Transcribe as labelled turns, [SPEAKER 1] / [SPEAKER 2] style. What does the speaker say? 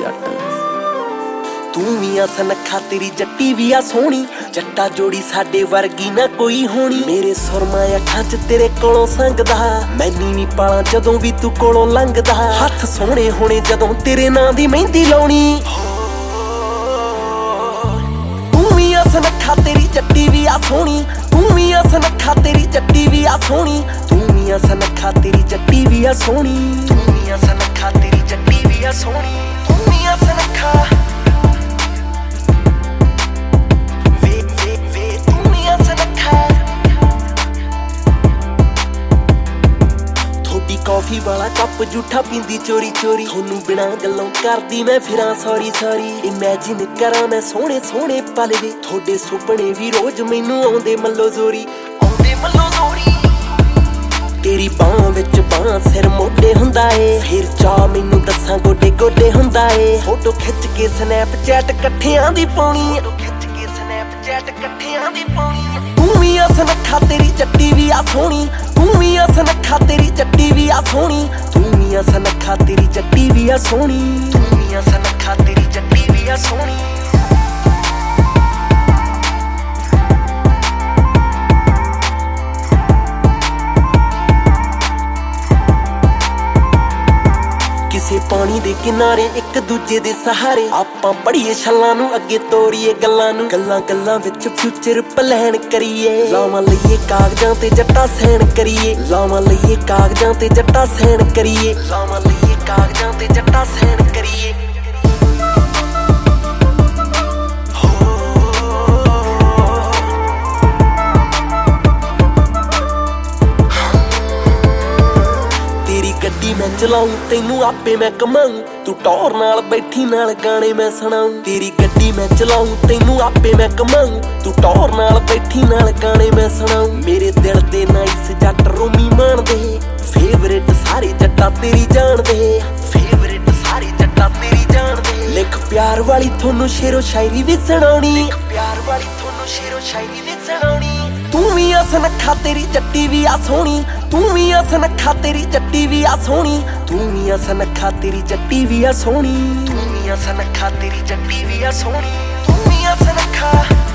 [SPEAKER 1] जट तू भी आ सनखा तेरी जट्टी भी आ सोहनी जट्टा जोड़ी साडे वर्गी ना कोई होनी मेरे सुरमा अखां च तेरे कोलों संगदा मैनी नी पाला जदों भी तू कोलों लंघदा हत्थ सोहणे होने जदों तेरे नां दी मेहंदी लाउणी तू भी आ सनखा तेरी जट्टी भी आ सोहनी तू भी आ सनखा तेरी जट्टी भी आ सोहनी तू भी आ सनखा तेरी जट्टी भी आ सोहनी तू भी आ सनखा तेरी जट्टी भी आ सोहनी तू भी आ सनखा कॉफी वाला कप जूठा पींदी चोरी चोरी थोनू बिना गल्लों करदी मैं फिरां सॉरी सॉरी इमेजिन करा मैं सोहणे सोहणे पल वे थोड़े सुपने भी रोज मैनू आउंदे मल्लो जोरी तेरी बांह विच बांह सिर मोढे हुंदा ए फिर चा मैनू दस्सां गोडे गोडे हुंदा ए फोटो खिच के स्नैपचैट कट्ठियां दी पाउणी तू भी आ सनखा तेरी जट्टी भी आ सोहनी तू भी आ सनखा तेरी जट्टी भी आ सोहनी तू भी आ सनखा तेरी जट्टी भी आ सोहनी तू भी आ सनखा तेरी जट्टी भी आ सोहनी किसे पानी दे किनारे एक दूजे दे सहारे आपां पढ़ीए छल्लां नूं अगे तोड़ीए गल्लां नूं गल्लां गल्लां विच फ्यूचर प्लान करिए लावां लईए कागजां ते जट्टा सैन करिए लावां लईए कागजां ते जट्टा सैन करिए लावां लईए कागजां ते जट्टा सैन करिए गड्डी मैं चलाऊं तेनू आपे मैं कमाऊं तू टौर नाल बैठी नाल गाने मैं सुनाऊं तेरी गड्डी मैं चलाऊं तेनू आपे मैं कमाऊं तू टौर नाल बैठी नाल गाने मैं सुनाऊं मेरे दिल दे नाइस जट रोमी मान दे फेवरेट सारे जट्टा तेरी जान दे फेवरेट सारे जट्टा तेरी जान दे लिख प्यार वाली थोनू शेरो शायरी भी सुनाउणी लिख प्यार वाली थोनू शेरो शायरी भी सुनाउणी तू भी आ सनखा तेरी जट्टी भी आ सोहनी तू भी आ सनखा तेरी जट्टी भी आ सोहनी तू भी आ सनखा तेरी जट्टी भी आ सोहनी तू भी आ सनखा तेरी जट्टी भी आ सोहनी तू भी आ सनखा